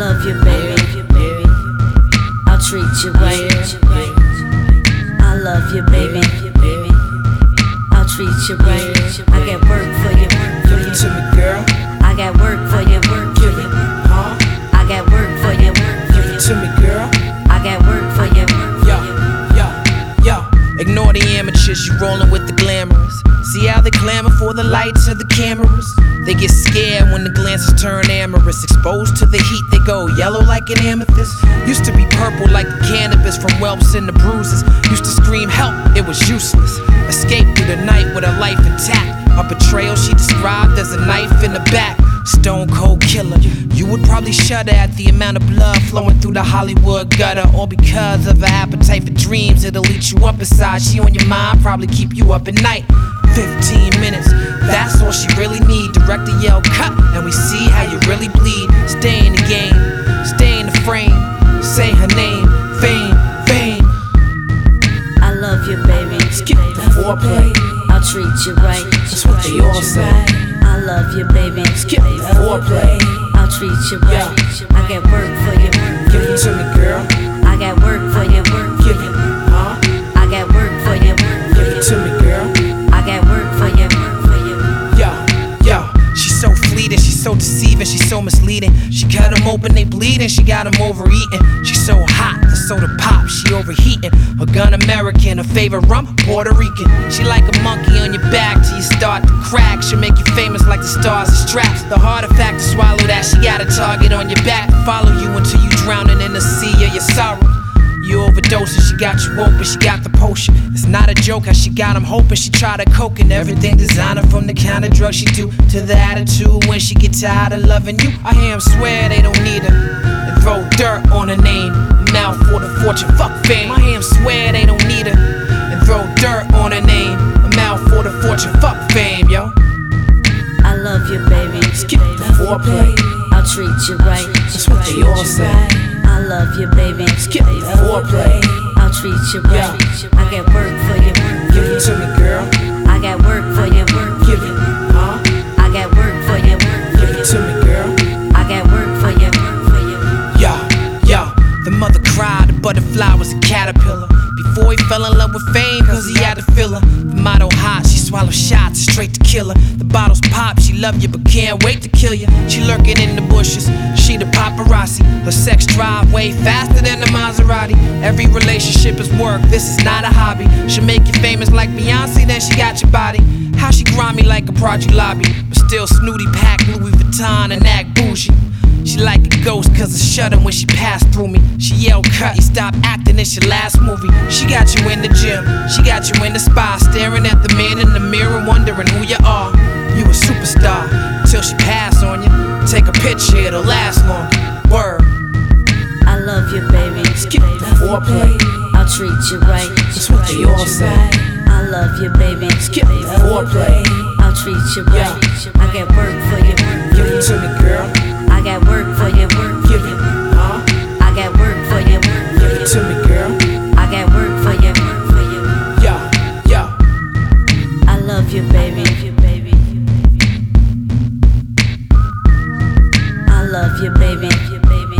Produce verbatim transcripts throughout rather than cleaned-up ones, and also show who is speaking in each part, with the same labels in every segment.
Speaker 1: love you, baby. I'll treat you right. I love you, baby. I'll treat you right. I got work for you, work for
Speaker 2: Give it
Speaker 1: you.
Speaker 2: to me, girl.
Speaker 1: I got work for you, work for you.
Speaker 2: Huh?
Speaker 1: I got work for you, work for
Speaker 2: Give
Speaker 1: you.
Speaker 2: it to me, girl.
Speaker 1: I got work for you, work for
Speaker 2: Yo,
Speaker 1: you.
Speaker 2: yo, yo. Ignore the amateurs, you rollin' with the glamorous. See how they clamor for the lights of the cameras? They get scared when the glances turn amorous. Exposed to the heat, they go yellow like an amethyst. Used to be purple like the cannabis from whelps and the bruises. Used to scream help, it was useless. Escaped through the night with her life intact. A betrayal she described as a knife in the back. Stone cold killer. You would probably shudder at the amount of blood flowing through the Hollywood gutter. All because of her appetite for dreams, it'll eat you up inside. She on your mind, probably keep you up at night. Fifteen minutes, that's all she really need. Director yell cut, and we see how you really bleed. Stay in the game, stay in the frame. Say her name, fame, fame.
Speaker 1: I love you, baby.
Speaker 2: Skip the foreplay.
Speaker 1: I'll treat you right.
Speaker 2: That's what they all say.
Speaker 1: I love you, baby.
Speaker 2: Skip the foreplay.
Speaker 1: I'll treat you right. I got work for you, work
Speaker 2: Give
Speaker 1: for
Speaker 2: it to
Speaker 1: you.
Speaker 2: me, girl.
Speaker 1: I got work for you, work for
Speaker 2: Give
Speaker 1: you.
Speaker 2: it, huh?
Speaker 1: I got work for you, work for
Speaker 2: Give
Speaker 1: you.
Speaker 2: it to me, girl.
Speaker 1: I got work for you, work for you.
Speaker 2: Yo, yo, she's so fleeting, she's so deceiving, she's so misleading. She cut them open, they bleeding, she got them overeating. She's so hot, the soda pop, she overheating. Her gun American, her favorite rum, Puerto Rican. She like a monkey on your back till you start to crack. She'll make you famous like the stars and straps. The harder fact to swallow that, she got a target on your back. Follow you until you drowning in the sea of your sorrow. You overdosing, she got you open, she got the potion. It's not a joke how she got him hoping. She try to coke and everything designer, from the kind of drugs she do to the attitude when she get tired of loving you. I hear him swear they don't need her and throw dirt on her name. A mouth for the fortune, fuck fame. I hear him swear they don't need her and throw dirt on her name. A mouth for the fortune, fuck fame, yo.
Speaker 1: I love you, baby.
Speaker 2: Skip the foreplay.
Speaker 1: I'll treat you right.
Speaker 2: That's what they all say.
Speaker 1: I love you, baby.
Speaker 2: Skip the foreplay.
Speaker 1: I'll treat you right. I got work for you, work
Speaker 2: Give
Speaker 1: for
Speaker 2: it
Speaker 1: you.
Speaker 2: to me, girl.
Speaker 1: I got work for you, work for
Speaker 2: Give it,
Speaker 1: you.
Speaker 2: huh?
Speaker 1: I got work for you, work for
Speaker 2: Give
Speaker 1: you.
Speaker 2: it to me, girl.
Speaker 1: I got work for you, work for you.
Speaker 2: Yo, yo, the mother cried, the butterfly was a caterpillar. Before he fell in love with fame, cause he had to feel her. The motto hot, she swallow shots straight to kill her. The bottles pop, she love you but can't wait to kill you. She lurking in the bushes, she the paparazzi. Her sex drive way faster than the Maserati. Every relationship is work, this is not a hobby. She'll make you famous like Beyonce, then she got your body. How she grimy like a project lobby, but still snooty pack Louis Vuitton and act bougie. She like a ghost cause I shudder when she passed through me. She yelled cut, you stop acting, it's your last movie. She got you in the gym, she got you in the spa, staring at the man in the mirror wondering who you are. You a superstar, till she pass on you. Take a picture, it'll last long. Word.
Speaker 1: I love you, baby.
Speaker 2: Skip the foreplay.
Speaker 1: I'll treat you right.
Speaker 2: That's what they all say.
Speaker 1: I love you, baby.
Speaker 2: Skip the foreplay.
Speaker 1: I'll treat you right. I got work for you, work for
Speaker 2: Give it to
Speaker 1: you.
Speaker 2: me, girl.
Speaker 1: I got work for you, work for
Speaker 2: Give it,
Speaker 1: you.
Speaker 2: huh?
Speaker 1: I got work for you, work for
Speaker 2: Give
Speaker 1: you.
Speaker 2: it to me, girl.
Speaker 1: I got work for you, work for you.
Speaker 2: Yo, yo.
Speaker 1: I love you, baby. I love you, baby.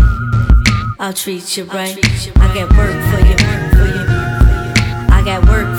Speaker 1: I'll treat you right. I got work for you, work for you. I got work